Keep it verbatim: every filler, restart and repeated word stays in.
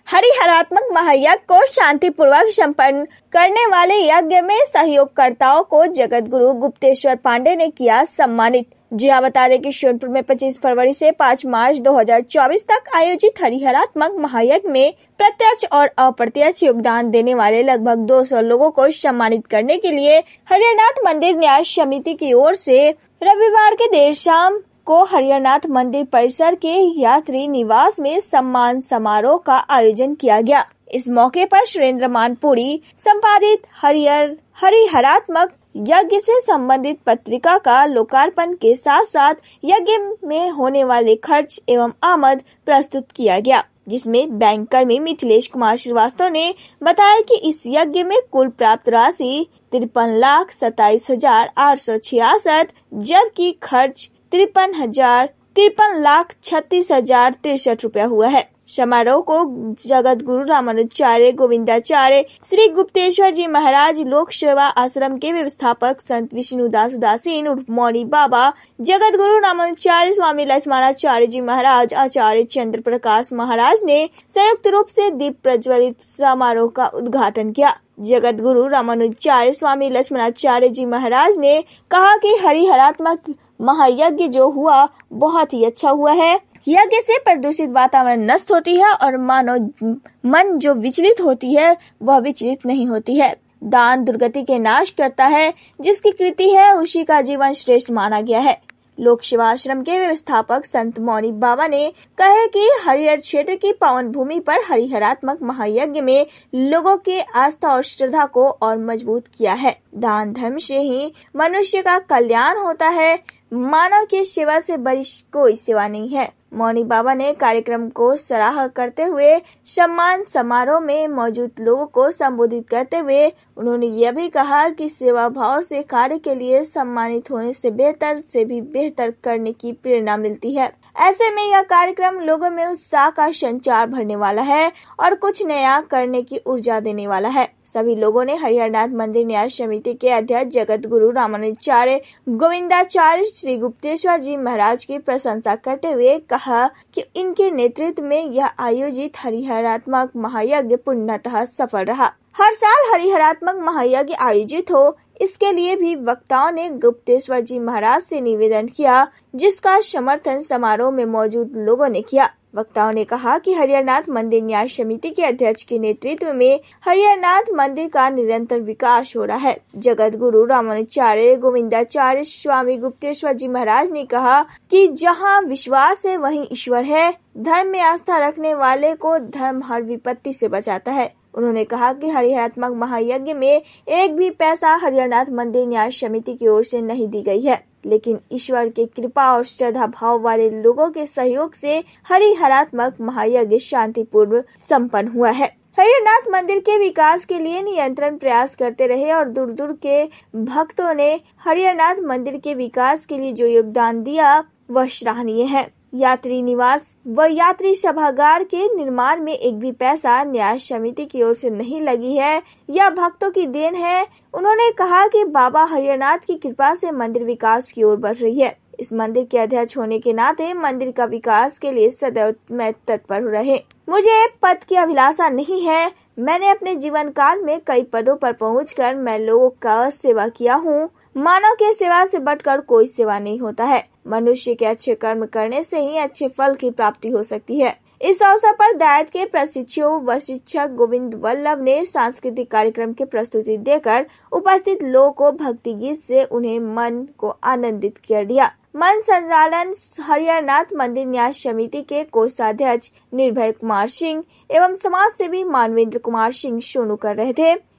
हरिहरात्मक महायज्ञ को शांतिपूर्वक संपन्न करने वाले यज्ञ में सहयोगकर्ताओं को जगत गुरु गुप्तेश्वर पांडे ने किया सम्मानित। जी हाँ, बता दें कि सोनपुर में पच्चीस फरवरी से पाँच मार्च दो हज़ार चौबीस तक आयोजित हरिहरात्मक महायज्ञ में प्रत्यक्ष और अप्रत्यक्ष योगदान देने वाले लगभग दो सौ लोगों को सम्मानित करने के लिए हरिहरनाथ मंदिर न्यास समिति की ओर से रविवार के देर शाम को हरिहरनाथ मंदिर परिसर के यात्री निवास में सम्मान समारोह का आयोजन किया गया। इस मौके पर सुरेंद्र मानपुरी संपादित हरिहर हरिहरात्मक यज्ञ से संबंधित पत्रिका का लोकार्पण के साथ साथ यज्ञ में होने वाले खर्च एवं आमद प्रस्तुत किया गया, जिसमें बैंक कर्मी मिथिलेश कुमार श्रीवास्तव ने बताया कि इस यज्ञ में कुल प्राप्त राशि तिरपन लाख सताईस हजार आठ सौ छियासठ, जबकि खर्च तिरपन हजार तिरपन लाख छत्तीस हजार तिरसठ रूपया हुआ है। समारोह को जगत गुरु रामानुजाचार्य गोविंदाचार्य श्री गुप्तेश्वर जी महाराज लोक सेवा आश्रम के व्यवस्थापक संत विष्णुदास उदासीन उर्फ मौनी बाबा, जगत गुरु रामानुजाचार्य स्वामी लक्ष्मणाचार्य जी महाराज, आचार्य चंद्र प्रकाश महाराज ने संयुक्त रूप से दीप प्रज्वलित समारोह का उद्घाटन किया। जगत गुरु रामानुजाचार्य स्वामी लक्ष्मणाचार्य जी महाराज ने कहा कि हरिहरात्मक महायज्ञ जो हुआ बहुत ही अच्छा हुआ है। यज्ञ से प्रदूषित वातावरण नष्ट होती है और मानव मन जो विचलित होती है वह विचलित नहीं होती है। दान दुर्गति के नाश करता है, जिसकी कृति है उसी का जीवन श्रेष्ठ माना गया है। लोक सेवा आश्रम के व्यवस्थापक संत मौनी बाबा ने कहा कि हरिहर क्षेत्र की पावन भूमि पर हरिहरात्मक महायज्ञ में लोगों के आस्था और श्रद्धा को और मजबूत किया है। दान धर्म से ही मनुष्य का कल्याण होता है। मानव की सेवा से बड़ी कोई सेवा नहीं है। मौनी बाबा ने कार्यक्रम को सराहा करते हुए सम्मान समारोह में मौजूद लोगों को संबोधित करते हुए उन्होंने यह भी कहा कि सेवा भाव से कार्य के लिए सम्मानित होने से बेहतर से भी बेहतर करने की प्रेरणा मिलती है। ऐसे में यह कार्यक्रम लोगों में उत्साह का संचार भरने वाला है और कुछ नया करने की ऊर्जा देने वाला है। सभी लोगों ने हरिहरनाथ मंदिर न्यास समिति के अध्यक्ष जगत गुरु रामानुजाचार्य गोविंदाचार्य श्री गुप्तेश्वर जी महाराज की प्रशंसा करते हुए कहा कि इनके नेतृत्व में यह आयोजित हरिहरात्मक महायज्ञ पूर्णतः सफल रहा। हर साल हरिहरात्मक महायज्ञ आयोजित हो, इसके लिए भी वक्ताओं ने गुप्तेश्वर जी महाराज से निवेदन किया, जिसका समर्थन समारोह में मौजूद लोगों ने किया। वक्ताओं ने कहा कि हरिहरनाथ मंदिर न्यास समिति के अध्यक्ष के नेतृत्व में हरिहरनाथ मंदिर का निरंतर विकास हो रहा है। जगत गुरु रामानुजाचार्य गोविंदाचार्य स्वामी गुप्तेश्वर जी महाराज ने कहा कि जहां विश्वास है वहीं ईश्वर है। धर्म में आस्था रखने वाले को धर्म हर विपत्ति से बचाता है। उन्होंने कहा कि हरिहरात्मक महायज्ञ में एक भी पैसा हरिहरनाथ मंदिर न्यास समिति की ओर से नहीं दी गई है, लेकिन ईश्वर के कृपा और श्रद्धा भाव वाले लोगों के सहयोग से हरिहरात्मक महायज्ञ शांतिपूर्वक संपन्न हुआ है। हरिहरनाथ मंदिर के विकास के लिए निरंतर प्रयास करते रहे और दूर दूर के भक्तों ने हरिहरनाथ मंदिर के विकास के लिए जो योगदान दिया वह सराहनीय है। यात्री निवास व यात्री सभागार के निर्माण में एक भी पैसा न्यास समिति की ओर से नहीं लगी है, यह भक्तों की देन है। उन्होंने कहा कि बाबा हरिहरनाथ की कृपा से मंदिर विकास की ओर बढ़ रही है। इस मंदिर के अध्यक्ष होने के नाते मंदिर का विकास के लिए सदैव मैं तत्पर रहे। मुझे पद की अभिलाषा नहीं है। मैंने अपने जीवन काल में कई पदों पर पहुंचकर मैं लोगों का सेवा किया हूँ। मानव के सेवा से बढ़कर कोई सेवा नहीं होता है। मनुष्य के अच्छे कर्म करने से ही अच्छे फल की प्राप्ति हो सकती है। इस अवसर पर दायित्व के प्रशिक्षक व शिक्षक गोविंद वल्लभ ने सांस्कृतिक कार्यक्रम की प्रस्तुति देकर उपस्थित लोगों को भक्ति गीत से उन्हें मन को आनंदित कर दिया। मन संचालन हरिहरनाथ मंदिर न्यास समिति के कोषाध्यक्ष निर्भय कुमार सिंह एवं समाज सेवी मानवेंद्र कुमार सिंह सोनू कर रहे थे।